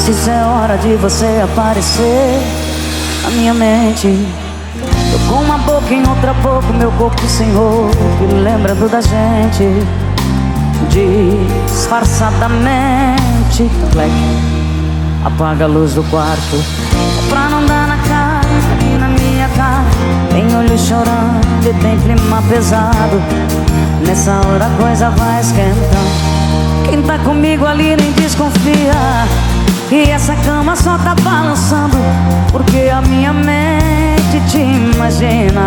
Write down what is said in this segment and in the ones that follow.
Precisa é hora de você aparecer na minha mente. Tô com uma boca em outra boca, meu corpo sem roupa, lembrando da gente disfarçadamente. Black, apaga a luz do quarto pra não dar na cara, aqui na minha cara. Tem olho chorando e tem clima pesado. Nessa hora a coisa vai esquentando. Quem tá comigo ali nem desconfia que essa cama só tá balançando, porque a minha mente te imagina.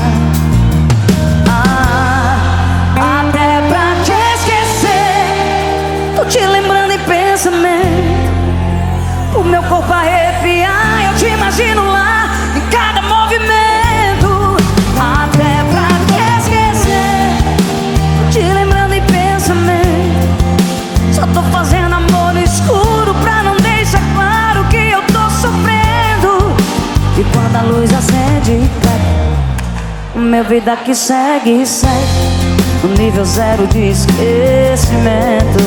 Até pra te esquecer, tô te lembrando em pensamento. O meu corpo arrepiar, eu te imagino lá em cada movimento. Até pra te esquecer, tô te lembrando em pensamento. Só tô fazendo amor no escuro pra não deixar claro que eu tô sofrendo. E quando a luz acende, minha vida que segue, segue no nível zero de esquecimento.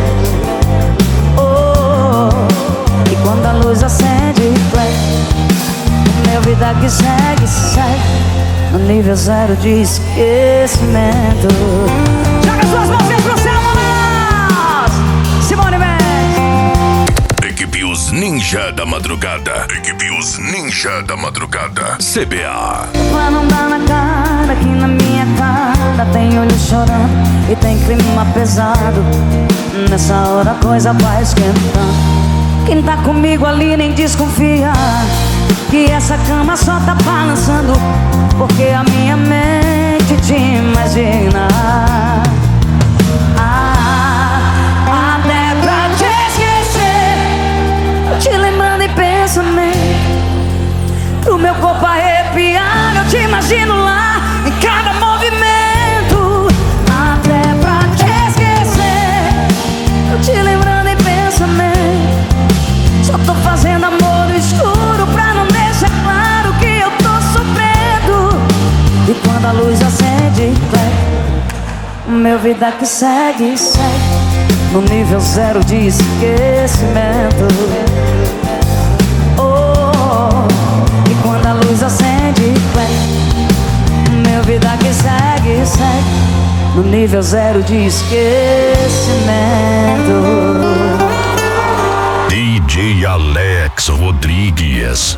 E quando a luz acende, minha vida que segue, segue no nível zero de esquecimento. Joga suas mãos pro céu, manas! Simone Mendes. Equipe Os Ninja da Madrugada. Equipe Os Ninja da Madrugada. CBA. Pra não dar na cara, aqui na minha cara tem olho chorando e tem clima pesado. Nessa hora a coisa vai esquentando. Quem tá comigo ali nem desconfia que essa cama só tá balançando, porque a minha mente te imagina. Até pra te esquecer, tô te lembrando em pensamento. Pro meu corpo arrepiar, eu te imagino lá em cada movimento. Até pra te esquecer, tô te lembrando em pensamento. Só tô fazendo amor no escuro pra não deixar claro que eu tô sofrendo. E quando a luz acende, meu vida que segue, segue no nível zero de esquecimento. E quando a luz acende, meu vida que segue, segue no nível zero de esquecimento. DJ Alex Rodrigues.